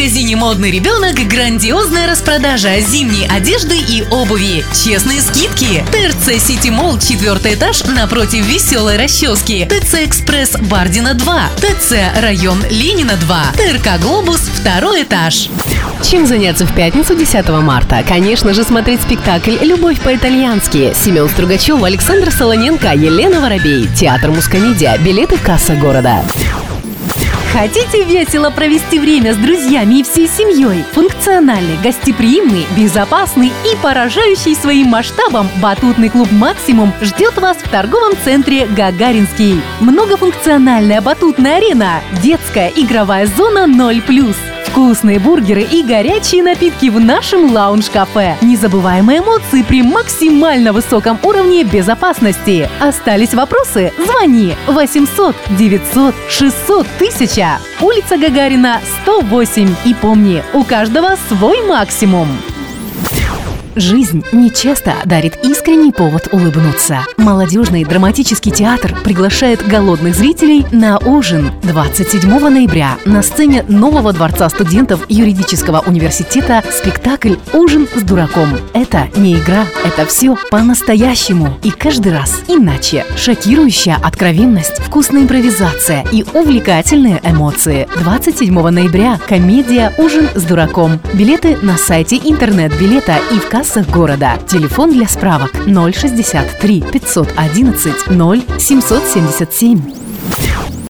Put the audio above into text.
магазине «Модный ребенок» грандиозная распродажа зимней одежды и обуви. Честные скидки. ТРЦ Сити Молл, 4-й этаж, напротив Веселой расчески. ТЦ Экспресс Бардина 2. ТЦ Район Ленина 2. ТРК Глобус, 2-й этаж. Чем заняться в пятницу 10 марта? Конечно же, смотреть спектакль «Любовь по-итальянски». Семен Стругачев, Александр Солоненко, Елена Воробей. Театр Мускомедия. Билеты в кассах города. Хотите весело провести время с друзьями и всей семьей? Функциональный, гостеприимный, безопасный и поражающий своим масштабом батутный клуб «Максимум» ждет вас в торговом центре «Гагаринский». Многофункциональная батутная арена, детская игровая зона 0+. Вкусные бургеры и горячие напитки в нашем лаунж-кафе. Незабываемые эмоции при максимально высоком уровне безопасности. Остались вопросы? Звони 800 900 600 1000. Улица Гагарина, 108. И помни, у каждого свой максимум. Жизнь нечасто дарит искренний повод улыбнуться. Молодежный драматический театр приглашает голодных зрителей на ужин 27 ноября на сцене нового дворца студентов юридического университета спектакль «Ужин с дураком». Это не игра, это все по-настоящему. И каждый раз иначе. Шокирующая откровенность, вкусная импровизация и увлекательные эмоции. 27 ноября комедия «Ужин с дураком». Билеты на сайте интернет-билета и в кассах города. Телефон для справок 063 511 0777.